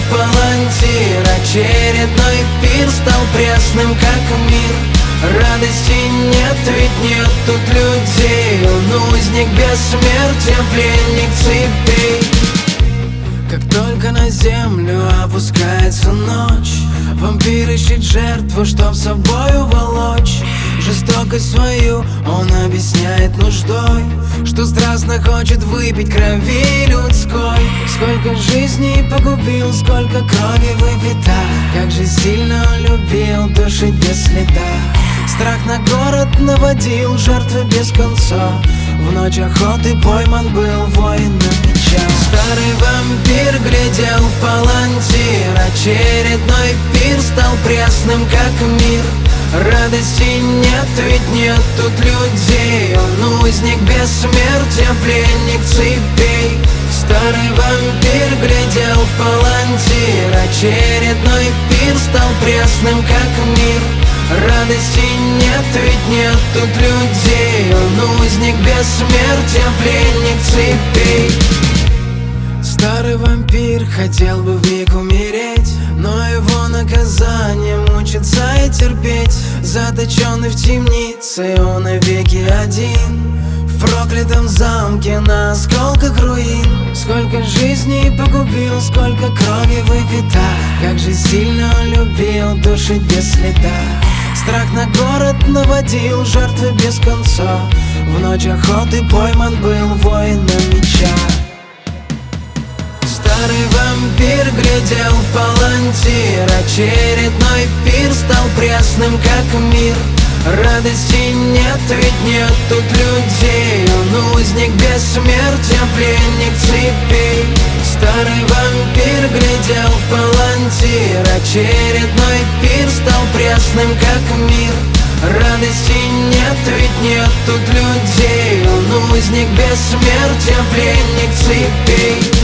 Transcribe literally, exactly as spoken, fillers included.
палантир. Очередной пир стал пресным, как мир. Радости нет, ведь нет тут людей. Он узник бессмертия, пленник цепей. Как только на землю опускается ночь, вампир ищет жертву, чтоб с собой уволочь. Жестокость свою он объясняет нуждой, что страстно хочет выпить крови людской. Сколько жизней погубил, сколько крови выпито, как же сильно он любил, души без следа. Страх на город наводил, жертвы без конца. В ночь охоты пойман был воином меча. Старый вампир глядел в палантир. Очередной пир стал пресным, как мир. Радости нет, ведь нет тут людей. Он узник бессмертия, пленник цепей. Старый вампир глядел в палантир. Очередной пир стал пресным, как мир. Радости нет, ведь нет тут людей. Он узник бессмертия, пленник цепей. Старый вампир хотел бы вмиг умереть, но его наказание мучиться и терпеть. Заточенный в темнице, он навеки один, в проклятом замке на осколках руин. Сколько жизней погубил, сколько крови выпито, как же сильно он любил, души без следа. Страх на город наводил, жертвы без конца. В ночь охоты пойман был воином меча. Старый вампир глядел в палантир. Очередной пир стал пресным, как мир. Радости нет, ведь нет тут людей. Он узник бессмертия, пленник цепей. Старый вампир глядел в палантир. Очередной пир стал пресным, как мир. Радости нет, ведь нет тут людей. Он узник бессмертия, пленник цепей.